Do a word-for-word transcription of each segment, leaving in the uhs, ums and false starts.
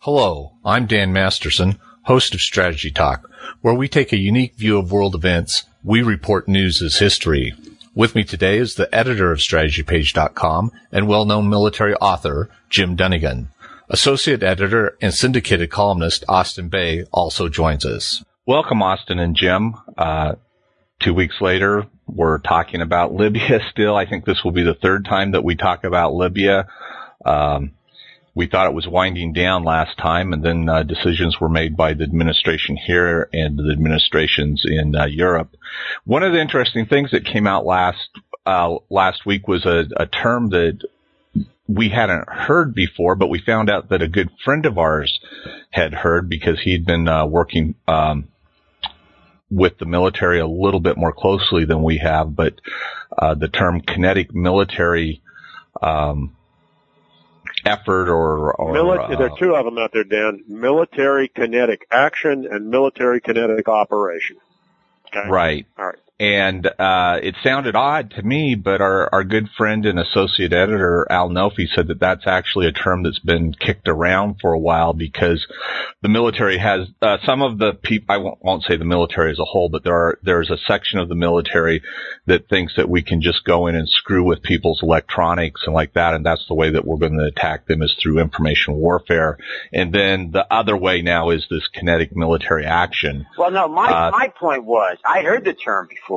Hello, I'm Dan Masterson, host of Strategy Talk, where we take a unique view of world events. We report news as history. With me today is the editor of strategy page dot com and well-known military author, Jim Dunnigan. Associate editor and syndicated columnist Austin Bay also joins us. Welcome, Austin and Jim. Uh, two weeks later, we're talking about Libya still. I think this will be the third time that we talk about Libya. Um, we thought it was winding down last time, and then uh, decisions were made by the administration here and the administrations in uh, Europe. One of the interesting things that came out last uh, last week was a, a term that we hadn't heard before, but we found out that a good friend of ours had heard because he'd been uh, working um, with the military a little bit more closely than we have. But uh, the term kinetic military um, effort or, or Mili- uh, there are two of them out there, Dan. Military kinetic action and military kinetic operation. Okay? Right. All right. And uh it sounded odd to me, but our, our good friend and associate editor, Al Nofi, said that that's actually a term that's been kicked around for a while because the military has uh, some of the people, I won't, won't say the military as a whole, but there are there's a section of the military that thinks that we can just go in and screw with people's electronics and like that, and that's the way that we're going to attack them is through information warfare. And then the other way now is this kinetic military action. Well, no, my uh, my point was, I heard the term before.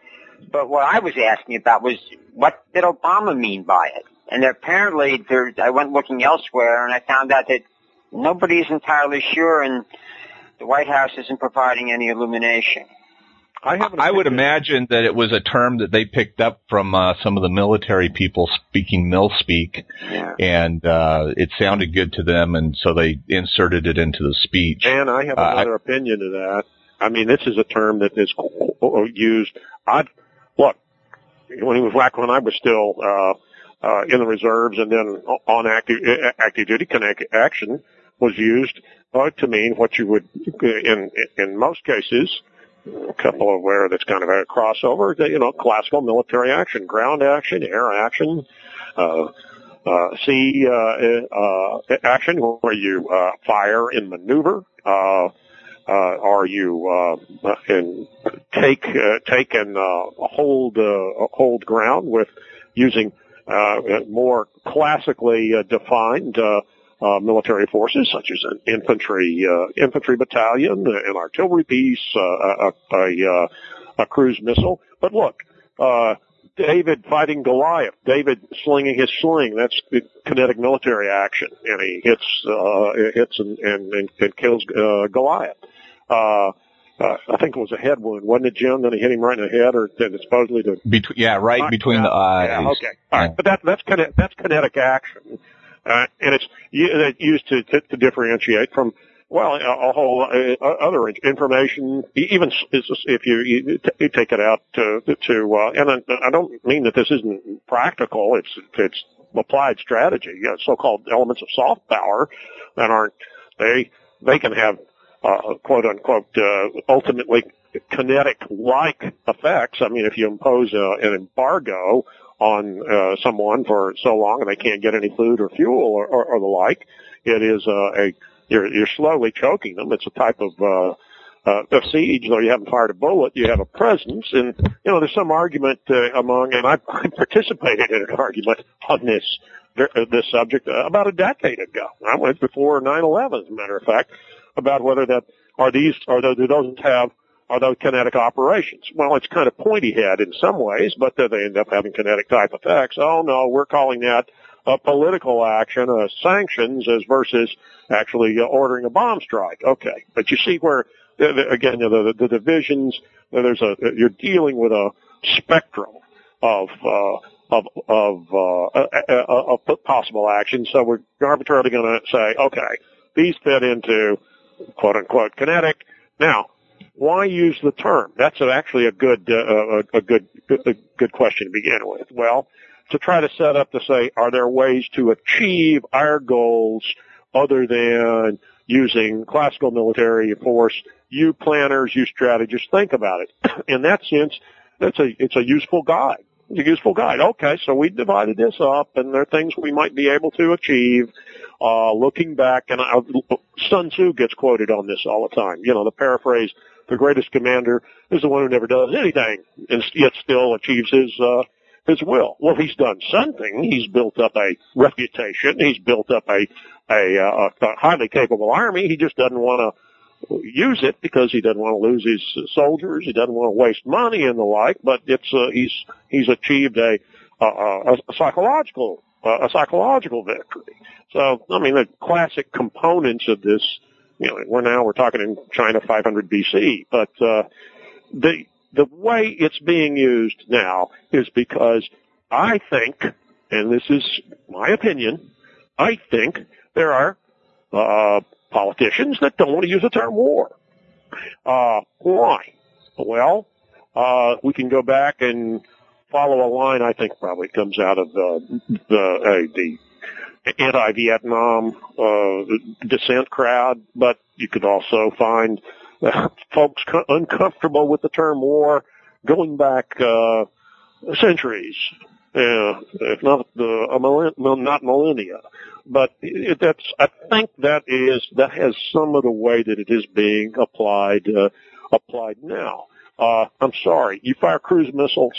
But what I was asking about was, what did Obama mean by it? And apparently, there, I went looking elsewhere, and I found out that nobody's entirely sure, and the White House isn't providing any illumination. I, have an I would opinion. imagine that it was a term that they picked up from uh, some of the military people speaking mill speak, Yeah. and uh, it sounded good to them, and so they inserted it into the speech. Dan, I have Uh, another I, opinion of that. I mean, this is a term that is used. I look when he was back when I was still uh, uh, in the reserves, and then on active active duty kinetic action was used uh, to mean what you would in in most cases. A couple of where that's kind of a crossover. You know, classical military action, ground action, air action. Uh, Uh, sea, uh, uh, action where you, uh, fire and maneuver, uh, uh, or you, uh, and take, uh, take and, uh, hold, uh, hold ground with using, uh, more classically uh, defined, uh, uh, military forces such as an infantry, uh, infantry battalion, an artillery piece, uh, a, a, a cruise missile. But look, uh, David fighting Goliath, David slinging his sling, that's kinetic military action, and he hits, uh, hits and, and, and, and kills, uh, Goliath. Uh, uh, I think it was a head wound, wasn't it, Jim? Then he hit him right in the head, or supposedly to... Between, yeah, right uh, between yeah, the eyes. Yeah, okay. All right, but that, that's kinetic, that's kinetic action. Uh, and it's used to, to, to differentiate from, well, a, a whole uh, other information, even if you, you, you take it out to, to uh, and I don't mean that this isn't practical, it's, it's applied strategy, you know, so-called elements of soft power that aren't, they, they can have, uh, quote unquote, uh, ultimately kinetic-like effects. I mean, if you impose uh, an embargo on, uh, someone for so long and they can't get any food or fuel or, or, or the like, it is uh, a, You're, you're slowly choking them. It's a type of, uh, uh, of siege, though you haven't fired a bullet, you have a presence. And, you know, there's some argument, uh, among, and I, I participated in an argument on this, uh, this subject uh, about a decade ago. I went before nine eleven, as a matter of fact, about whether that, are these, are those, do those have, are those kinetic operations? Well, it's kind of pointy head in some ways, but they end up having kinetic type effects. Oh no, we're calling that a political action, uh, sanctions, as versus actually uh, ordering a bomb strike. Okay, but you see where uh, the, again the, the, the divisions. Uh, there's a you're dealing with a spectrum of uh, of of, uh, uh, of possible actions. So we're arbitrarily going to say, okay, these fit into quote unquote kinetic. Now, why use the term? That's actually a good uh, a, a good a good question to begin with. Well, to try to set up to say, are there ways to achieve our goals other than using classical military force? You planners, you strategists, think about it. In that sense, that's a, it's a useful guide. It's a useful guide. Okay, so we divided this up, and there are things we might be able to achieve. Uh, looking back, and I, Sun Tzu gets quoted on this all the time. You know, the paraphrase, the greatest commander is the one who never does anything and yet still achieves his, uh, his will. Well, he's done something. He's built up a reputation. He's built up a, a, a, a highly capable army. He just doesn't want to use it because he doesn't want to lose his soldiers. He doesn't want to waste money and the like, but it's, uh, he's, he's achieved a, a, a psychological, uh, a psychological victory. So, I mean, the classic components of this, you know, we're now, we're talking in China five hundred B C, but, uh, the, the way it's being used now is because I think, and this is my opinion, I think there are, uh, politicians that don't want to use the term war. Uh, why? Well, uh, we can go back and follow a line I think probably comes out of the, the, uh, the anti-Vietnam, uh, dissent crowd, but you could also find uh, folks co- uncomfortable with the term war going back, uh, centuries, uh, if not the, uh, millenn- well, not millennia. But it, that's, I think that is, that has some of the way that it is being applied, uh, applied now. Uh, I'm sorry, you fire cruise missiles,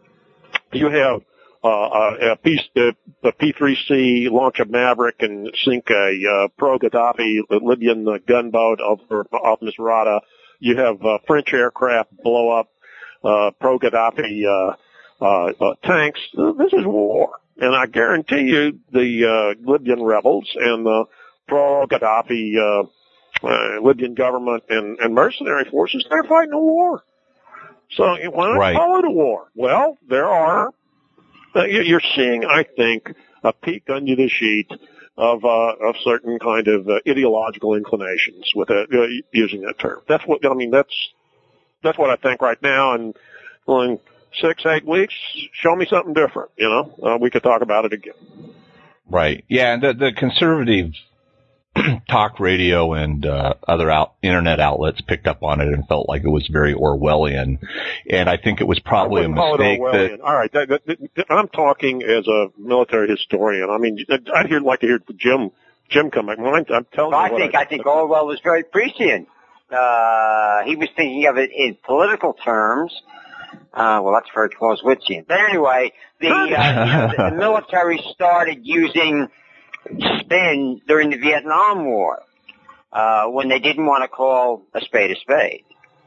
you have, uh, a, P, a P three C launch a Maverick and sink a, uh, pro-Gaddafi Libyan gunboat off, off Misrata. You have, uh, French aircraft blow up, uh, pro-Gaddafi, uh, uh, uh, tanks. This is war. And I guarantee you the, uh, Libyan rebels and the pro-Gaddafi, uh, uh, Libyan government and, and mercenary forces, they're fighting a war. So why not Right. call it a war? Well, there are, uh, you're seeing, I think, a peek under the sheet of, uh, of certain kind of uh, ideological inclinations with uh, using that term. That's what, I mean, that's, that's what I think right now. And well, in six, eight weeks, show me something different, you know, uh, we could talk about it again. Right. Yeah. And the, the conservative talk radio and uh, other out, internet outlets picked up on it and felt like it was very Orwellian. And I think it was probably a mistake that. All right. That, that, that, I'm talking as a military historian. I mean, I'd hear, like to hear Jim, Jim come back. I'm, I'm telling well, you. I think, I, I think Orwell was very prescient. Uh, he was thinking of it in political terms. Uh, well, that's very Clausewitzian. But anyway, the, uh, you know, the, the military started using spin during the Vietnam War, uh, when they didn't want to call a spade a spade.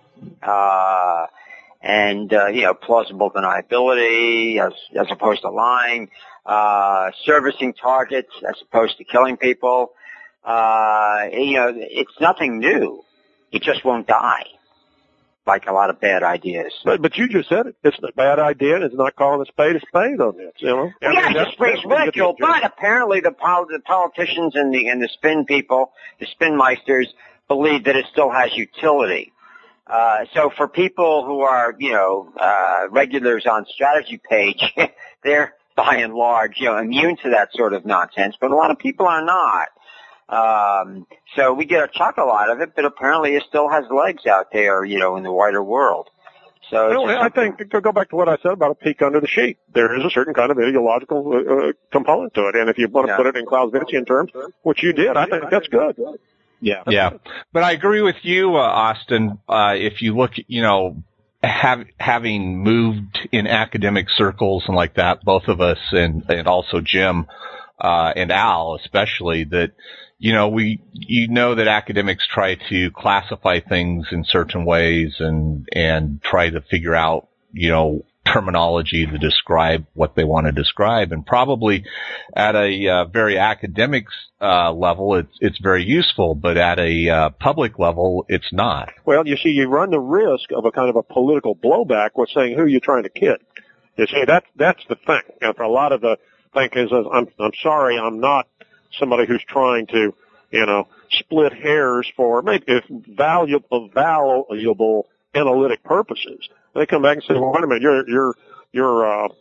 Uh, and, uh, you know, plausible deniability as, as opposed to lying, uh, servicing targets as opposed to killing people. Uh, you know, it's nothing new. It just won't die. Like a lot of bad ideas. But, but you just said it. It's a bad idea, and it's not calling a spade a spade on this, you know? Well, yeah, it's just ridicule, but apparently the, pol- the politicians and the, and the spin people, the spinmeisters, believe that it still has utility. Uh, so for people who are, you know, uh, regulars on Strategy Page, they're by and large, you know, immune to that sort of nonsense, but a lot of people are not. Um, so we get a chuckle out of it, but apparently it still has legs out there, you know, in the wider world. So well, I think to go back to what I said about a peek under the sheet, there is a certain kind of ideological uh, component to it, and if you want to yeah. put it in Clausewitzian terms, which you did, I think that's good. Yeah, yeah. But I agree with you, uh, Austin. Uh, if you look, you know, have, having moved in academic circles and like that, both of us and and also Jim uh, and Al especially, that. You know, we, you know that academics try to classify things in certain ways and, and try to figure out, you know, terminology to describe what they want to describe. And probably at a uh, very academic uh, level, it's, it's very useful, but at a uh, public level, it's not. Well, you see, you run the risk of a kind of a political blowback with saying who you're trying to kid. You see, that, that's the thing. And for a lot of the thinkers, I'm, I'm sorry, I'm not somebody who's trying to, you know, split hairs for maybe if valuable, valuable analytic purposes. They come back and say, well, wait a minute, you're, you're, you're, uh,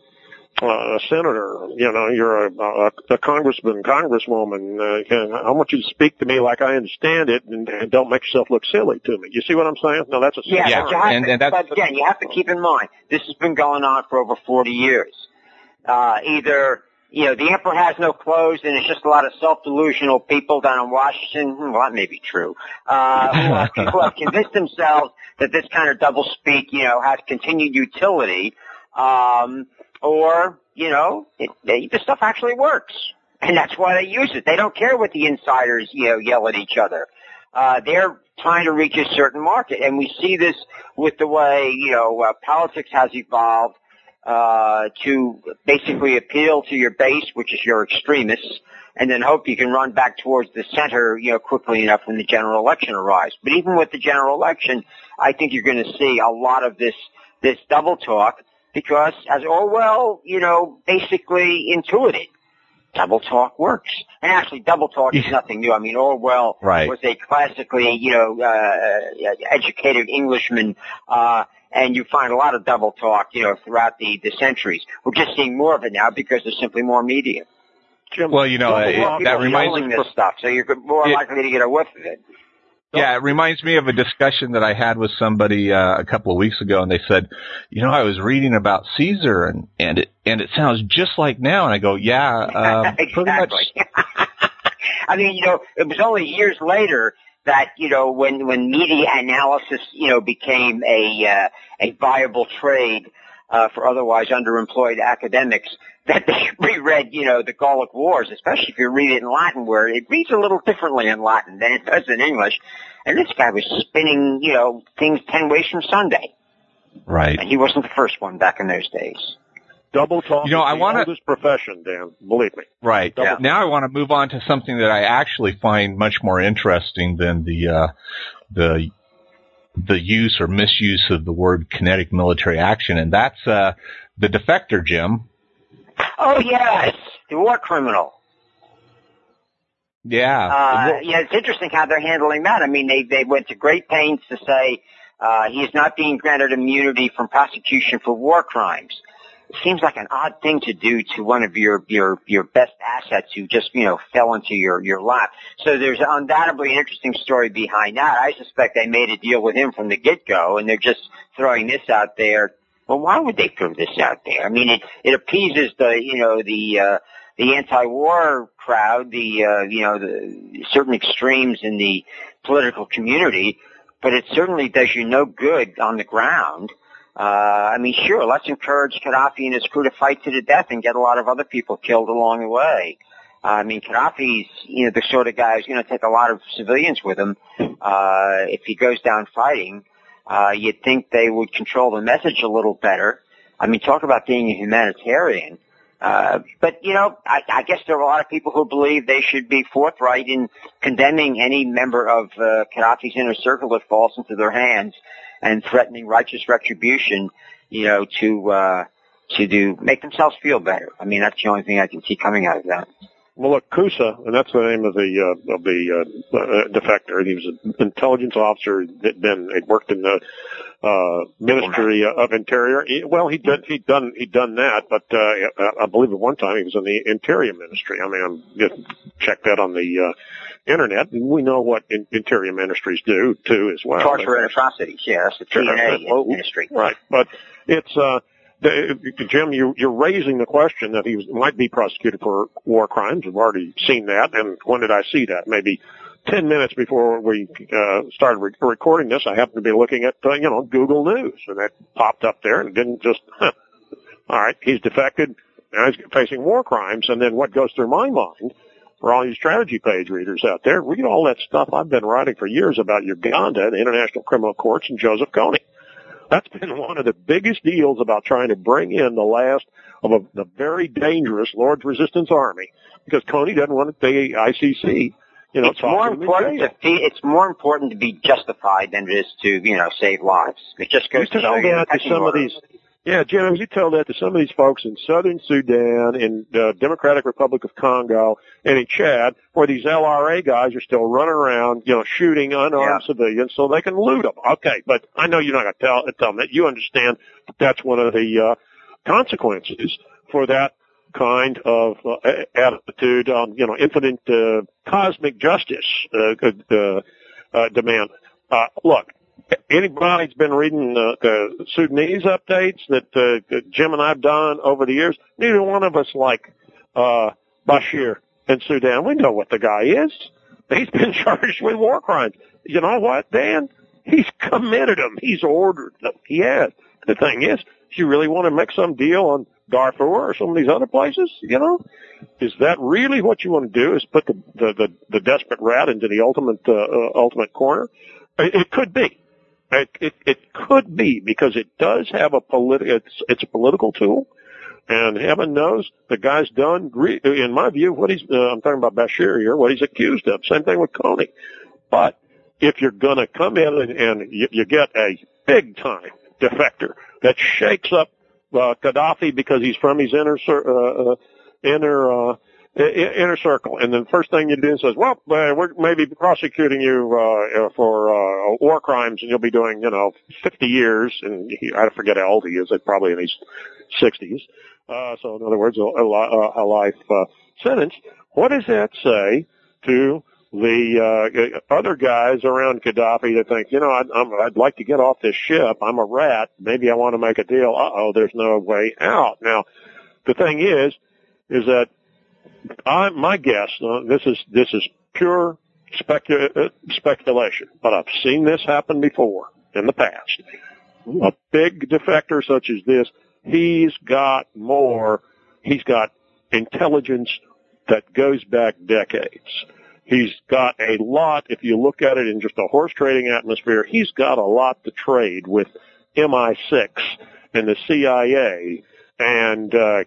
a senator, you know, you're a, a, a congressman, congresswoman. Uh, can, I want you to speak to me like I understand it, and, and don't make yourself look silly to me. You see what I'm saying? No, that's a yeah. yeah. But, you have and, to, and that's, but again, you have to keep in mind this has been going on for over forty years. Uh, either you know the emperor has no clothes, and it's just a lot of self-delusional people down in Washington. Well, that may be true. Uh, who have, people have convinced themselves that this kind of doublespeak, you know, has continued utility. Um, Or, you know, it, they, the stuff actually works. And that's why they use it. They don't care what the insiders, you know, yell at each other. Uh, they're trying to reach a certain market. And we see this with the way, you know, uh, politics has evolved, uh, to basically appeal to your base, which is your extremists, and then hope you can run back towards the center, you know, quickly enough when the general election arrives. But even with the general election, I think you're going to see a lot of this, this double talk. Because, as Orwell, you know, basically intuited, double talk works. And actually, double talk is nothing new. I mean, Orwell right. was a classically, you know, uh, educated Englishman, uh, and you find a lot of double talk, you know, throughout the, the centuries. We're just seeing more of it now because there's simply more media. Jim, well, you know, uh, it, that reminds me of this stuff, so you're more it, likely to get a whiff of it. Yeah, it reminds me of a discussion that I had with somebody uh, a couple of weeks ago, and they said, "You know, I was reading about Caesar, and and it and it sounds just like now." And I go, "Yeah, um, exactly. pretty much." I mean, you know, it was only years later that you know when when media analysis, you know, became a uh, a viable trade uh, for otherwise underemployed academics, that they reread, you know, the Gallic Wars, especially if you read it in Latin, where it reads a little differently in Latin than it does in English. And this guy was spinning, you know, things ten ways from Sunday. Right. And he wasn't the first one back in those days. Double talk you know, is I the wanna, oldest profession, Dan. Believe me. Right. Yeah. Now I want to move on to something that I actually find much more interesting than the uh, the the use or misuse of the word kinetic military action, and that's uh, the defector, Jim. Oh, yes, the war criminal. Yeah. Uh, yeah, it's interesting how they're handling that. I mean, they, they went to great pains to say uh, he is not being granted immunity from prosecution for war crimes. It seems like an odd thing to do to one of your, your, your best assets who just, you know, fell into your, your lap. So there's undoubtedly an interesting story behind that. I suspect they made a deal with him from the get-go, and they're just throwing this out there. Well, why would they throw this out there? I mean, it, it appeases the, you know, the, uh, the anti-war crowd, the, uh, you know, the certain extremes in the political community, but it certainly does you no good on the ground. Uh, I mean, sure, let's encourage Gaddafi and his crew to fight to the death and get a lot of other people killed along the way. Uh, I mean, Gaddafi's, you know, the sort of guy who's going to take a lot of civilians with him, uh, if he goes down fighting. Uh, you'd think they would control the message a little better. I mean, talk about being a humanitarian. Uh, but, you know, I, I guess there are a lot of people who believe they should be forthright in condemning any member of uh, Gaddafi's inner circle that falls into their hands and threatening righteous retribution, you know, to, uh, to do, make themselves feel better. I mean, that's the only thing I can see coming out of that. Well, look, Kusa, and that's the name of the uh, of the uh, uh, defector. He was an intelligence officer that been had worked in the uh, Ministry of Interior. He, well, he did he'd done he'd done that, but uh, I believe at one time he was in the Interior Ministry. I mean, I'm just check that on the uh, internet, and we know what in, Interior Ministries do too as well. Torture and atrocities, yeah, that's the T N A well, ministry, right? But it's. Uh, Jim, you, you're raising the question that he was, might be prosecuted for war crimes. We've already seen that. And when did I see that? Maybe ten minutes before we uh, started re- recording this, I happened to be looking at, uh, you know, Google News, and that popped up there, and it didn't just, huh, all right, he's defected, now he's facing war crimes. And then what goes through my mind, for all you strategy page readers out there, read all that stuff I've been writing for years about Uganda, the International Criminal Courts, and Joseph Kony. That's been one of the biggest deals about trying to bring in the last of a, the very dangerous Lord's Resistance Army, because Kony doesn't want the I C C. You know, it's more important to it's more important to be justified than it is to, you know, save lives. It just goes you to show you that to some of these. Yeah, Jim, you tell that to some of these folks in southern Sudan, in the Democratic Republic of Congo, and in Chad, where these L R A guys are still running around, you know, shooting unarmed yeah. civilians so they can loot them. Okay, but I know you're not going to tell, tell them that. You understand that that's one of the uh, consequences for that kind of uh, attitude on, you know, infinite uh, cosmic justice uh, uh, uh, demand. Uh, look, anybody's been reading uh, the Sudanese updates that, uh, that Jim and I've done over the years, neither one of us like uh, Bashir in Sudan. We know what the guy is. He's been charged with war crimes. You know what, Dan? He's committed them. He's ordered them. He has. The thing is, if you really want to make some deal on Darfur or some of these other places, you know, is that really what you want to do? Is put the the the, the desperate rat into the ultimate uh, uh, ultimate corner? It, it could be. It, it it could be, because it does have a political. It's it's a political tool, and heaven knows the guy's done. In my view, what he's uh, I'm talking about Bashir here. What he's accused of. Same thing with Coney. But if you're going to come in and, and you, you get a big time defector that shakes up Uh, Gaddafi because he's from his inner uh, uh, inner uh, inner circle, and then the first thing you do is says, "Well, uh, we're maybe prosecuting you uh, for uh, war crimes, and you'll be doing, you know, fifty years." And he, I forget how old he is; it's probably in his sixties. Uh, so, in other words, a, a, a life uh, sentence. What does that say to the uh, other guys around Gaddafi that think, you know, I'd, I'm, I'd like to get off this ship. I'm a rat. Maybe I want to make a deal. Uh-oh, there's no way out. Now, the thing is, is that I, my guess, uh, this is this is pure specu- uh, speculation, but I've seen this happen before in the past. A big defector such as this, he's got more, he's got intelligence that goes back decades. He's got a lot, if you look at it in just a horse trading atmosphere, he's got a lot to trade with M I six and the C I A and uh,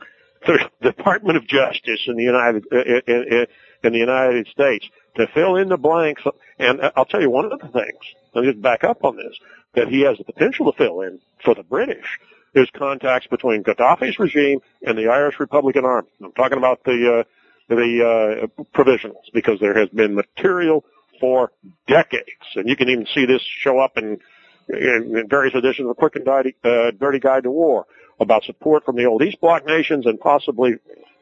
the Department of Justice in the United in, in the United States to fill in the blanks. And I'll tell you one of the things, I'll just back up on this, that he has the potential to fill in for the British is contacts between Gaddafi's regime and the Irish Republican Army. I'm talking about the uh, the uh, provisionals, because there has been material for decades, and you can even see this show up in, in, in various editions of Quick and Dirty, uh, Dirty Guide to War about support from the old East Bloc nations and possibly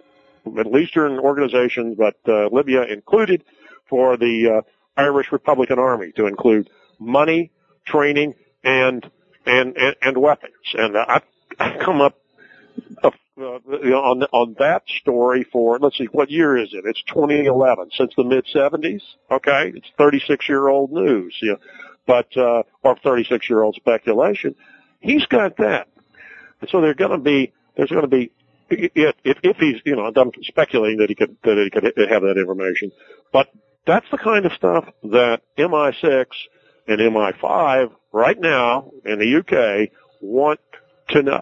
Middle Eastern organizations, but uh, Libya included, for the uh, Irish Republican Army, to include money, training, and and and, and weapons. And uh, I've, I've come up uh, on on that story for, let's see, what year is it? It's twenty eleven, since the mid seventies. Okay, it's thirty-six year old news, you know, but uh, or thirty-six year old speculation. He's got that, and so there's going to be there's going to be if, if if he's, you know, I'm speculating that he could that he could have that information, but that's the kind of stuff that M I six and M I five right now in the U K want to know.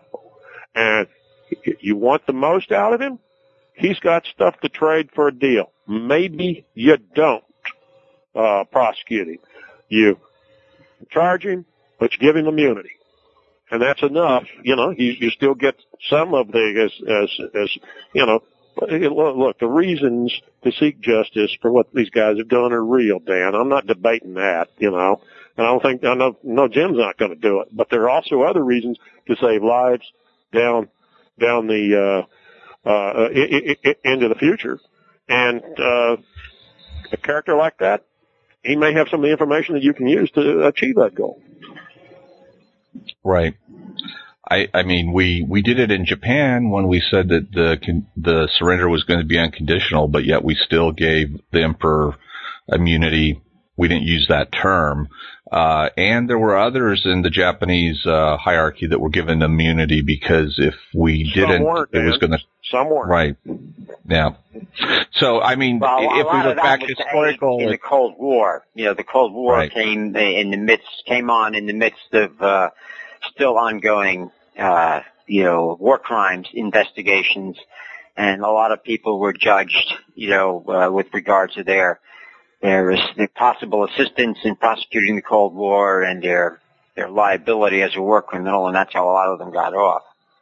And you want the most out of him? He's got stuff to trade for a deal. Maybe you don't uh, prosecute him. You charge him, but you give him immunity. And that's enough. You know, you, you still get some of the, as, as, as, you know, look, the reasons to seek justice for what these guys have done are real, Dan. I'm not debating that, you know. And I don't think, I know, no, Jim's not going to do it. But there are also other reasons to save lives down, down the, uh, uh, I- I- I- into the future. And, uh, a character like that, he may have some of the information that you can use to achieve that goal. Right. I, I mean, we, we did it in Japan when we said that the the surrender was going to be unconditional, but yet we still gave the emperor immunity. We didn't use that term. Uh, and there were others in the Japanese uh, hierarchy that were given immunity because if we didn't, it was going to. Some weren't. Right. Yeah. So, I mean, well, if we look back historical. In the Cold War, you know, the Cold War right. came in the midst, came on in the midst of uh, still ongoing, uh, you know, war crimes investigations, and a lot of people were judged, you know, uh, with regard to their their the possible assistance in prosecuting the Cold War and their their liability as a war criminal, and that's how a lot of them got off.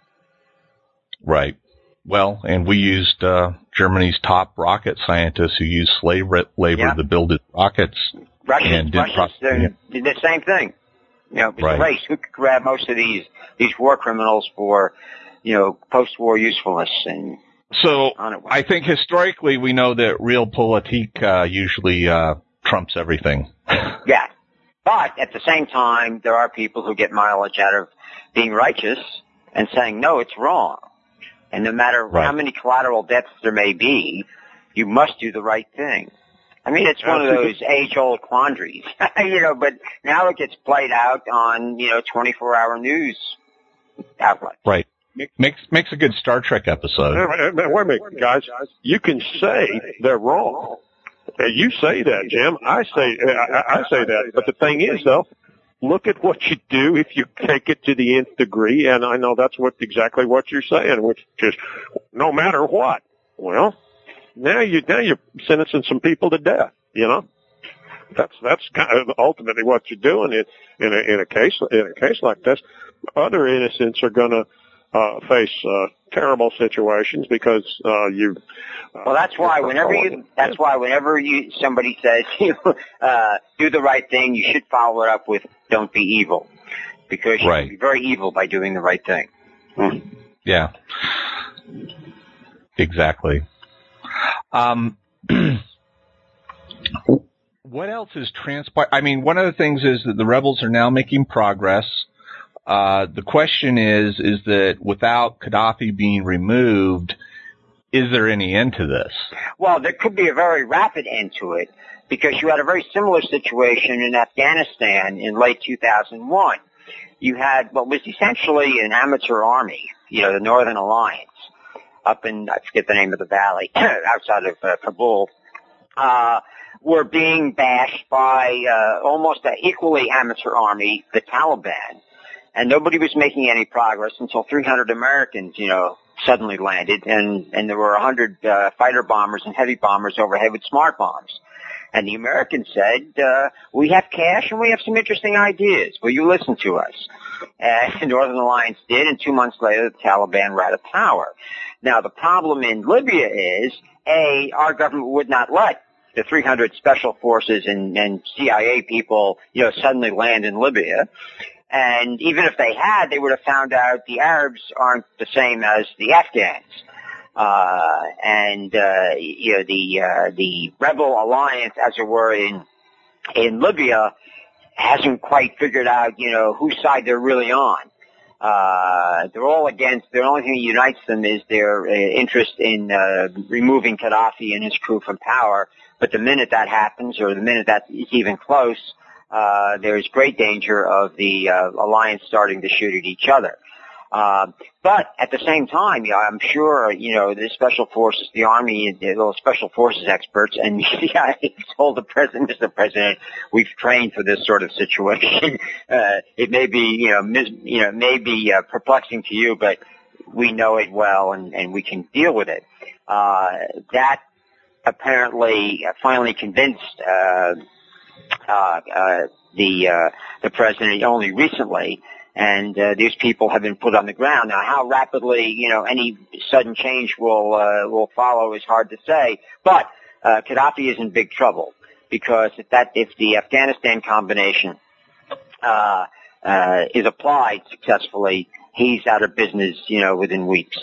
Right. Well, and we used uh, Germany's top rocket scientists who used slave labor yeah. to build its rockets. Russians, and did Russians prosecute. did the same thing. You know, it was right. a race. Who could grab most of these these war criminals for you know, post-war usefulness. And so on it I think historically we know that realpolitik uh, usually uh, trumps everything. Yeah. But at the same time, there are people who get mileage out of being righteous and saying, no, it's wrong. And no matter right. how many collateral deaths there may be, you must do the right thing. I mean, it's one of those age-old quandaries, you know, but now it gets played out on, you know, twenty-four hour news outlets. Right. Makes makes a good Star Trek episode. Wait a minute, guys. You can say they're wrong. You say that, Jim. I say I, I say that. But the thing is, though, look at what you do if you take it to the nth degree, and I know that's what exactly what you're saying, which is no matter what. Well, now you now you're sentencing some people to death. You know, that's that's kind of ultimately what you're doing in in a, in a case in a case like this. Other innocents are going to uh, face uh, terrible situations because uh, you. Uh, well, that's why whenever you that's why whenever you somebody says you uh, do the right thing, you should follow it up with don't be evil, because you right. can be very evil by doing the right thing. Hmm. Yeah. Exactly. Um, what else is transpired? I mean, one of the things is that the rebels are now making progress. Uh, the question is, is that without Gaddafi being removed, is there any end to this? Well, there could be a very rapid end to it, because you had a very similar situation in Afghanistan in late two thousand one. You had what was essentially an amateur army, you know, the Northern Alliance, up in, I forget the name of the valley, outside of uh, Kabul, uh, were being bashed by uh, almost an equally amateur army, the Taliban. And nobody was making any progress until three hundred Americans, you know, suddenly landed, and, and there were one hundred uh, fighter bombers and heavy bombers overhead with smart bombs. And the Americans said, uh, we have cash and we have some interesting ideas. Will you listen to us? And the Northern Alliance did, and two months later, the Taliban were out of power. Now, the problem in Libya is, A, our government would not let the three hundred special forces and, and C I A people, you know, suddenly land in Libya. And even if they had, they would have found out the Arabs aren't the same as the Afghans. Uh, and, uh, you know, the, uh, the rebel alliance, as it were, in, in Libya hasn't quite figured out, you know, whose side they're really on. Uh, they're all against, the only thing that unites them is their uh, interest in, uh, removing Gaddafi and his crew from power. But the minute that happens, or the minute that is even close, uh, there's great danger of the, uh, alliance starting to shoot at each other. Uh, but at the same time, you know, I'm sure, you know, the special forces, the army, the little special forces experts, and the C I A told the president, Mister President, we've trained for this sort of situation. Uh, it may be, you know, mis- you know, may be uh, perplexing to you, but we know it well, and, and we can deal with it. Uh, that apparently finally convinced uh, uh, uh, the uh, the president only recently. And uh, these people have been put on the ground. Now, how rapidly, you know, any sudden change will uh, will follow is hard to say. But uh, Gaddafi is in big trouble, because if that if the Afghanistan combination uh, uh, is applied successfully, he's out of business, you know, within weeks.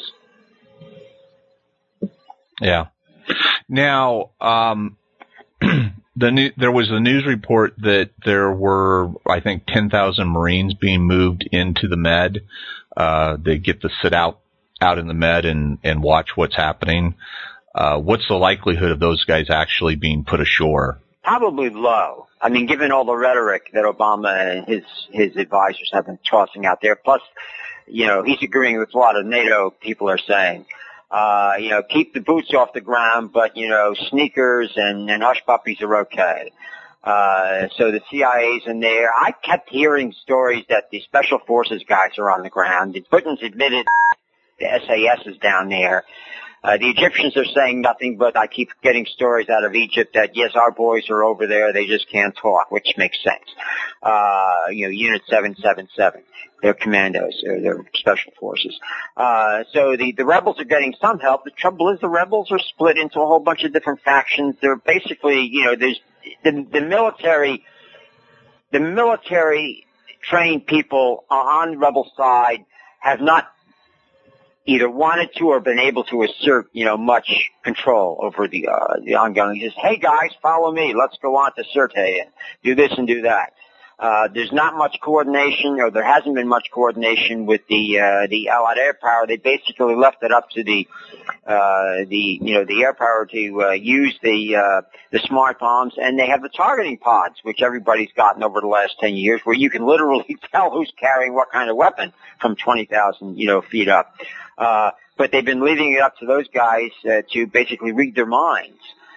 Yeah. Now, um, The new, there was a news report that there were, I think, ten thousand Marines being moved into the Med. Uh, they get to sit out, out in the Med and, and watch what's happening. Uh, what's the likelihood of those guys actually being put ashore? Probably low. I mean, given all the rhetoric that Obama and his, his advisors have been tossing out there, plus, you know, he's agreeing with a lot of NATO people are saying. Uh, you know, keep the boots off the ground, but, you know, sneakers and, and hush puppies are okay. Uh, so the C I A's in there. I kept hearing stories that the special forces guys are on the ground. The Britons admitted the S A S is down there. Uh, the Egyptians are saying nothing, but I keep getting stories out of Egypt that, yes, our boys are over there, they just can't talk, which makes sense. Uh, you know, Unit seven seven seven. They're commandos, or they're special forces. Uh, so the, the rebels are getting some help. The trouble is the rebels are split into a whole bunch of different factions. They're basically, you know, there's the, the military, the military trained people on the rebel side have not either wanted to or been able to assert, you know, much control over the, uh, the ongoing. He says, hey guys, follow me. Let's go on to Sirte and do this and do that. Uh, there's not much coordination, or there hasn't been much coordination with the, uh, the Allied air power. They basically left it up to the, uh, the, you know, the air power to, uh, use the, uh, the smart bombs, and they have the targeting pods, which everybody's gotten over the last ten years, where you can literally tell who's carrying what kind of weapon from twenty thousand, you know, feet up. Uh, but they've been leaving it up to those guys, uh, to basically read their minds.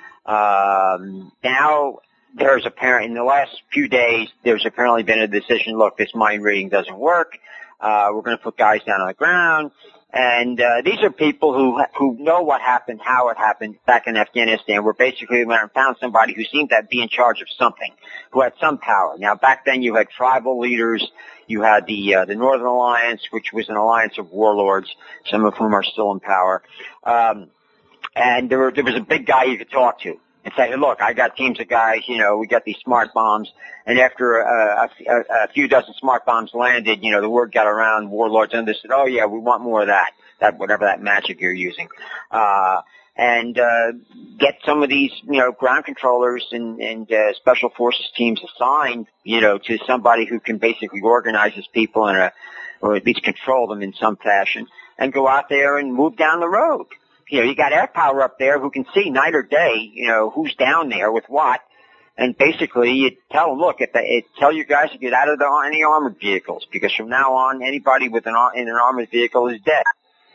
Um, now, There's apparent in the last few days. There's apparently been a decision. Look, this mind reading doesn't work. Uh, we're going to put guys down on the ground, and uh, these are people who who know what happened, how it happened back in Afghanistan. Where basically when I found somebody who seemed to be in charge of something, who had some power. Now back then you had tribal leaders. You had the uh, the Northern Alliance, which was an alliance of warlords, some of whom are still in power, um, and there were, there was a big guy you could talk to and say, hey, look, I got teams of guys, you know, we got these smart bombs. And after uh, a, a few dozen smart bombs landed, you know, the word got around, warlords, and they said, oh, yeah, we want more of that, that whatever that magic you're using. Uh, and uh, get some of these, you know, ground controllers and, and uh, special forces teams assigned, you know, to somebody who can basically organize his people in a, or at least control them in some fashion, and go out there and move down the road. You know, you got air power up there who can see night or day, you know, who's down there with what. And basically, you tell them, look, if they, it, tell your guys to get out of the, any armored vehicles, because from now on, anybody with an, in an armored vehicle is dead.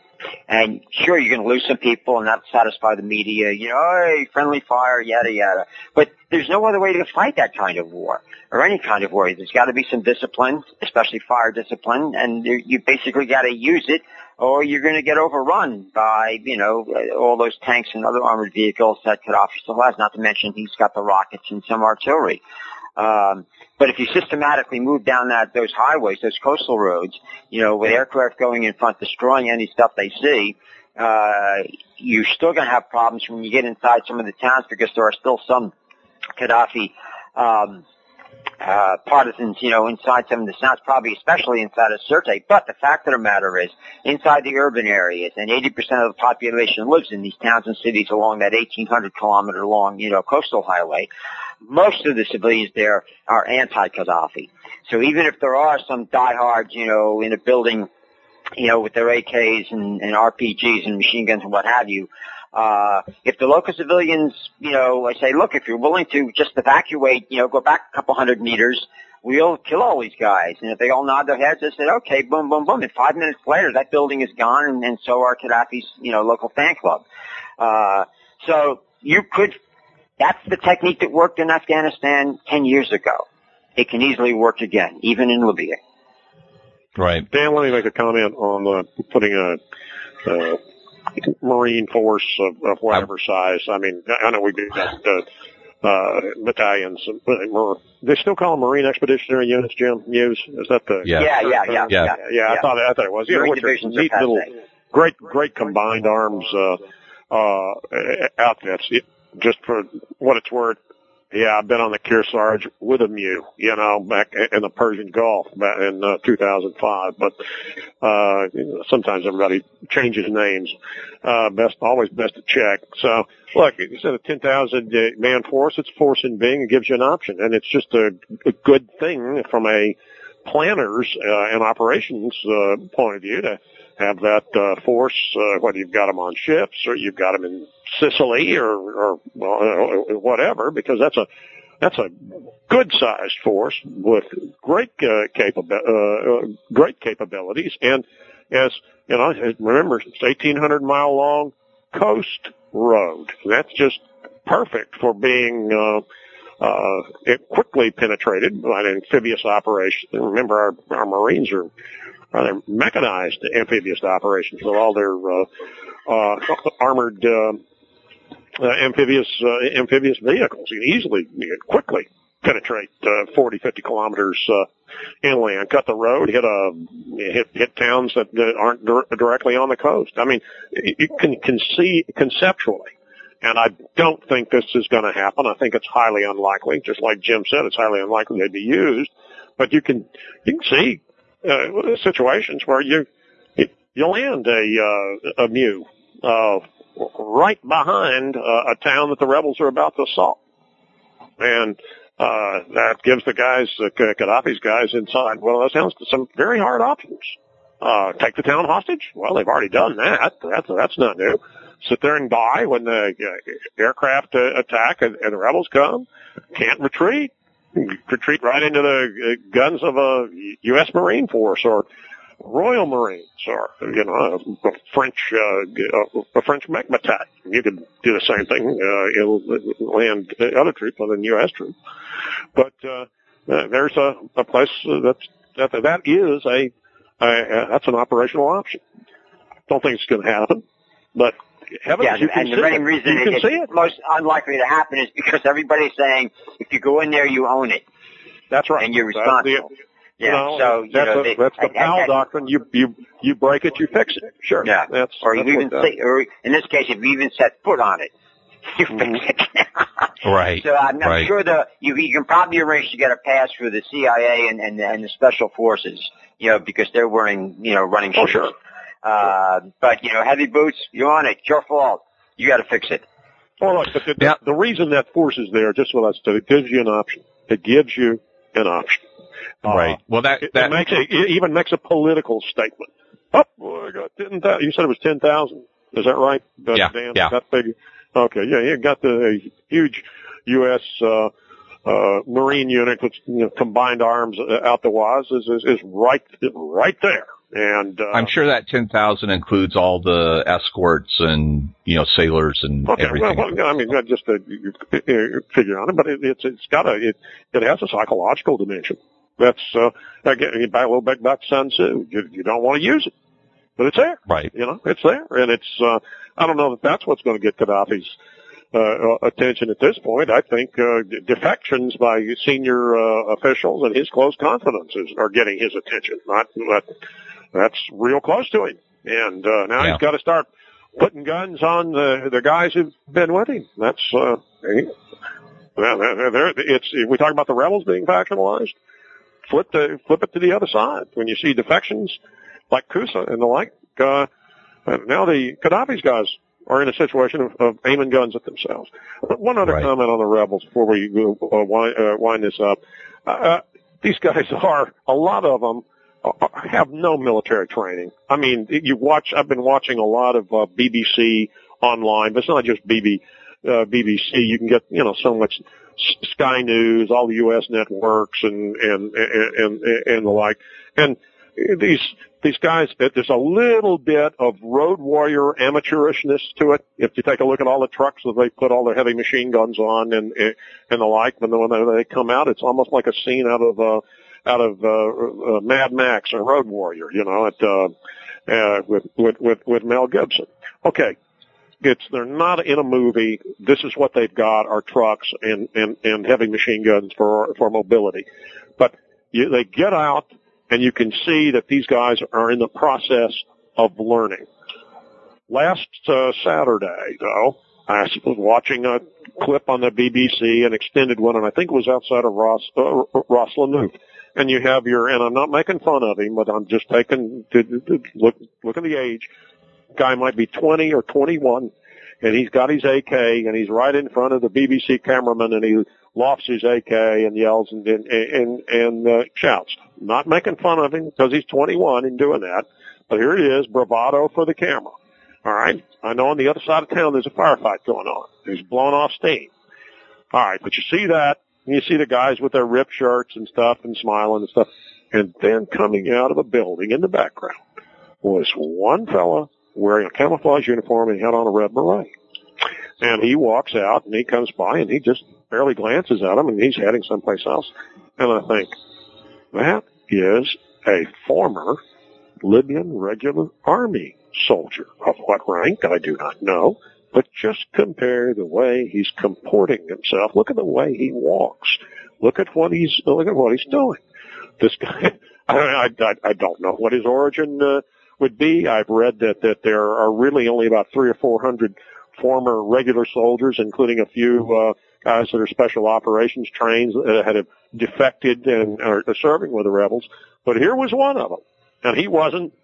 And sure, you're going to lose some people and not satisfy the media, you know, hey, friendly fire, yada, yada. But there's no other way to fight that kind of war, or any kind of war. There's got to be some discipline, especially fire discipline, and you basically got to use it, or you're going to get overrun by, you know, all those tanks and other armored vehicles that Gaddafi still has, not to mention he's got the rockets and some artillery. Um, but if you systematically move down that, those highways, those coastal roads, you know, with aircraft going in front, destroying any stuff they see, uh, you're still going to have problems when you get inside some of the towns, because there are still some Gaddafi, um, Uh, partisans, you know, inside some of the towns, probably especially inside of Sirte. But the fact of the matter is, inside the urban areas, and eighty percent of the population lives in these towns and cities along that eighteen hundred kilometer long, you know, coastal highway, most of the civilians there are anti-Gaddafi. So even if there are some diehards, you know, in a building, you know, with their A Ks and, and R P Gs and machine guns and what have you, Uh, if the local civilians, you know, I say, look, if you're willing to just evacuate, you know, go back a couple hundred meters, we'll kill all these guys. And if they all nod their heads, they said, okay, boom, boom, boom. And five minutes later, that building is gone, and, and so are Gaddafi's, you know, local fan club. Uh, so you could, that's the technique that worked in Afghanistan ten years ago. It can easily work again, even in Libya. Right. Dan, let me make a comment on uh, putting a, uh, Marine force of, of whatever size. I mean, I know we've got uh, uh, battalions. They still call them Marine Expeditionary Units, Jim? Muse? Is that the? Yeah, yeah, yeah, yeah. Yeah, yeah. yeah, yeah I thought I thought it was. Yeah, Marine which are divisions neat are little, passé. great, great combined arms uh, uh, outfits. It, just for what it's worth. Yeah, I've been on the Kearsarge with a M U, you know, back in the Persian Gulf back in uh, two thousand five. But uh sometimes everybody changes names. Uh best, always best to check. So, look, you said a ten thousand man force. It's force in being. It gives you an option, and it's just a, a good thing from a planner's uh, and operations uh, point of view to have that uh, force, uh, whether you've got them on ships or you've got them in Sicily or, or well, whatever, because that's a that's a good-sized force with great uh, capab- uh, great capabilities. And as you know, remember, it's eighteen hundred mile long coast road. That's just perfect for being uh, uh, it quickly penetrated by an amphibious operation. And remember, our, our Marines are rather mechanized amphibious operations with all their uh, uh, armored uh, uh, amphibious uh, amphibious vehicles. You can easily, you can quickly penetrate uh, forty, fifty kilometers uh, inland, cut the road, hit a hit hit towns that, that aren't dir- directly on the coast. I mean, you can conceive conceptually. And I don't think this is going to happen. I think it's highly unlikely. Just like Jim said, it's highly unlikely they'd be used. But you can you can see uh, situations where you you land a, uh, a Mu, uh, right behind uh, a town that the rebels are about to assault. And, uh, that gives the guys, uh, Gaddafi's guys inside one of those towns some very hard options. Uh, take the town hostage? Well, they've already done that. That's, that's not new. Sit there and die when the uh, aircraft uh, attack and, and the rebels come. Can't retreat. Retreat right into the uh, guns of a U S Marine Force or Royal Marines or, you know, a French, uh, a French mech battalion. You could do the same thing, uh, it'll land other troops other than U S troops. But, uh, there's a, a place that's, that, that is a, a, that's an operational option. Don't think it's going to happen, but heavens, yeah, you can and the see main it. reason You can it's see it. most unlikely to happen is because everybody's saying, if you go in there, you own it. That's right. And you're That's responsible. the, Yeah, you know, so, you that's, know, a, they, that's the I, I, Powell I, doctrine. You, you, you break it, you fix it. Sure. Yeah. That's, or you that's even what, say, or in this case, if you even set foot on it, you Mm-hmm. fix it. Right. So I'm, I'm right. sure the, you, you can probably arrange to get a pass for the C I A and, and, and the special forces, you know, because they're wearing, you know, running Oh, shoes. sure. Uh, but, you know, heavy boots, you're on it. It's your fault. You gotta fix it. Well, look, but the, Yeah. the, the reason that force is there, just what I said, it gives you an option. It gives you an option. Right. Uh, Well, that, it, that, it makes a, it even makes a political statement. Oh, boy, I got ten thousand. You said it was ten thousand. Is that right? That, Yeah, Dan, yeah. That big. Okay, yeah, you got the uh, huge U S uh, uh, Marine unit with, you know, combined arms out the waz is, is, is right, right there. And, uh, I'm sure that ten thousand includes all the escorts and, you know, sailors and okay, everything. well, well, I mean, not just a, a figure on it, but it, it's, it's got a, it, it has a psychological dimension. That's, uh, again, you buy a little bit back to Sun Tzu. You, you don't want to use it, but it's there. Right. You know, it's there. And it's, uh, I don't know that that's what's going to get Gaddafi's, uh, attention at this point. I think, uh, defections by senior, uh, officials and his close confidences are getting his attention. Not, not, that's real close to him. And, uh, now Yeah. he's got to start putting guns on the, the guys who've been with him. That's, uh, he, well, they're, they're, it's, we talk about the rebels being factionalized. Flip the, flip it to the other side. When you see defections like Kusa and the like, uh, now the Gaddafi's guys are in a situation of, of aiming guns at themselves. One other Right. comment on the rebels before we go, uh, wind, uh, wind this up. Uh, these guys are, a lot of them have no military training. I mean, you watch, I've been watching a lot of, uh, B B C online, but it's not just B B, uh, B B C. You can get, you know, so much Sky News, all the U S networks and, and, and, and, and the like. And these, these guys, there's a little bit of road warrior amateurishness to it. If you take a look at all the trucks that they put all their heavy machine guns on and, and the like, when when they come out, it's almost like a scene out of, uh, out of, uh, uh Mad Max or Road Warrior, you know, at, uh, uh, with, with, with, with Mel Gibson. Okay. It's, they're not in a movie. This is what they've got are trucks and, and, and heavy machine guns for, for mobility. But you, they get out and you can see that these guys are in the process of learning. Last, uh, Saturday, though, I was watching a clip on the B B C, an extended one, and I think it was outside of Ross, uh, Ross Lamouth. And you have your, and I'm not making fun of him, but I'm just taking, to, to look, look at the age. Guy might be twenty or twenty-one, and he's got his A K, and he's right in front of the B B C cameraman, and he lofts his A K and yells and and and, and uh, shouts. Not making fun of him because he's twenty-one and doing that, but here it is, bravado for the camera. All right, I know on the other side of town there's a firefight going on. He's blowing off steam. All right, but you see that, and you see the guys with their ripped shirts and stuff and smiling and stuff, and then coming out of a building in the background was one fella wearing a camouflage uniform and he had on a red beret. And he walks out and he comes by and he just barely glances at him and he's heading someplace else. And I think, that is a former Libyan regular army soldier. Of what rank, I do not know. But just compare the way he's comporting himself. Look at the way he walks. Look at what he's, look at what he's doing. This guy, I, I, I don't know what his origin, uh, would be. I've read that, that there are really only about three or four hundred former regular soldiers, including a few, uh, guys that are special operations trained, uh, had defected and are serving with the rebels. But here was one of them. And he wasn't,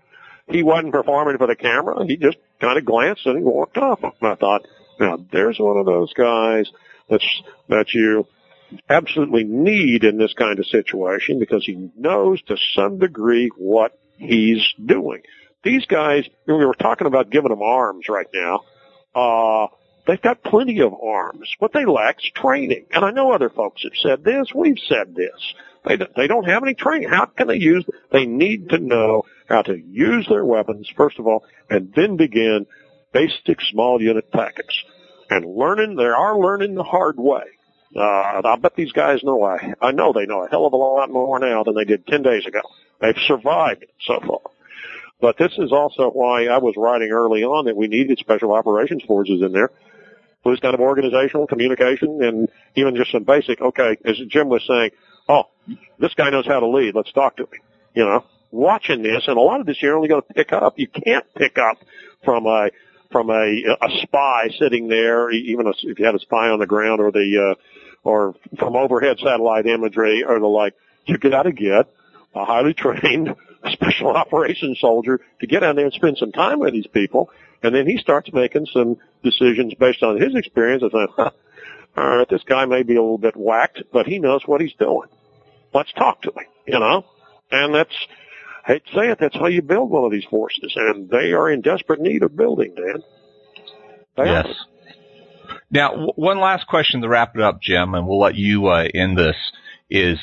he wasn't performing for the camera. He just kind of glanced and he walked off. And I thought, now there's one of those guys that's, that you absolutely need in this kind of situation because he knows to some degree what he's doing. These guys, we were talking about giving them arms right now. Uh, they've got plenty of arms. What they lack is training. And I know other folks have said this. We've said this. They, they don't have any training. How can they use, they need to know how to use their weapons, first of all, and then begin basic small unit tactics. And learning, they are learning the hard way. Uh, I bet these guys know, I, I know they know a hell of a lot more now than they did ten days ago. They've survived it so far. But this is also why I was writing early on that we needed special operations forces in there. This kind of organizational communication and even just some basic, okay, as Jim was saying, oh, this guy knows how to lead. Let's talk to him. You know, watching this, and a lot of this you're only going to pick up. You can't pick up from a, from a, a spy sitting there, even if you had a spy on the ground or the, uh, or from overhead satellite imagery or the like. You got to get a highly trained special operations soldier to get out there and spend some time with these people. And then he starts making some decisions based on his experience and saying, huh, all right, this guy may be a little bit whacked, but he knows what he's doing. Let's talk to him, you know? And that's, I hate to say it, that's how you build one of these forces. And they are in desperate need of building, Dan. They yes. are. Now, w- one last question to wrap it up, Jim, and we'll let you uh, end this, is,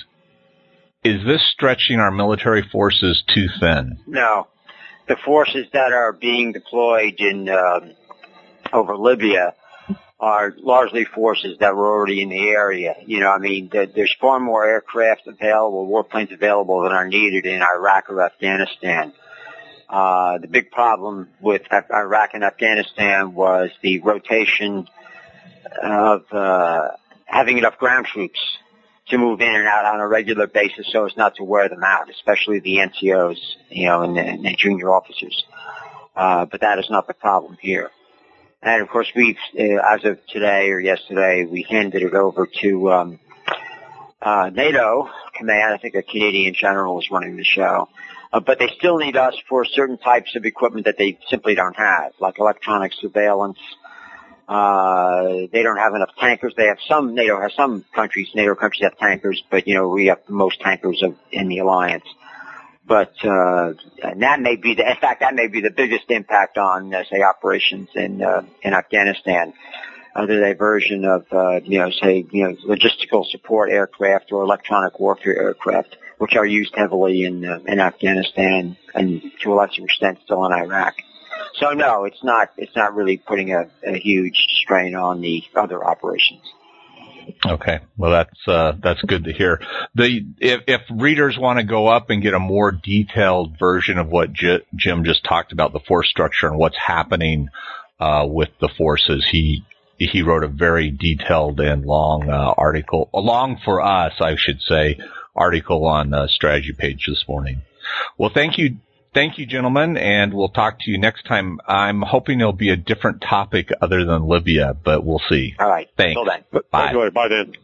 is this stretching our military forces too thin? No. The forces that are being deployed in uh, over Libya are largely forces that were already in the area. You know, I mean, there's far more aircraft available, warplanes available than are needed in Iraq or Afghanistan. Uh, the big problem with Iraq and Afghanistan was the rotation of uh, having enough ground troops to move in and out on a regular basis so as not to wear them out, especially the N C Os, you know, and, and, and junior officers. Uh, but that is not the problem here. And of course, we've, uh, as of today or yesterday, we handed it over to um, uh, NATO command. I think a Canadian general is running the show. Uh, but they still need us for certain types of equipment that they simply don't have, like electronic surveillance. Uh, they don't have enough tankers. They have some, NATO has some countries, NATO countries have tankers, but, you know, we have the most tankers of, in the alliance. But, uh, and that may be the, in fact, that may be the biggest impact on, uh, say, operations in, uh, in Afghanistan. Uh, the diversion of, uh, you know, say, you know, logistical support aircraft or electronic warfare aircraft, which are used heavily in, uh, in Afghanistan and to a lesser extent still in Iraq. So no, it's not, it's not really putting a, a huge strain on the other operations. Okay. Well, that's, uh, that's good to hear. The, if, if readers want to go up and get a more detailed version of what J- Jim just talked about, the force structure and what's happening, uh, with the forces, he, he wrote a very detailed and long, uh, article, a long for us, I should say, article on the strategy page this morning. Well, thank you. Thank you, gentlemen, and we'll talk to you next time. I'm hoping it'll be a different topic other than Libya, but we'll see. All right. Thanks. Till then. Bye. Bye, Dan.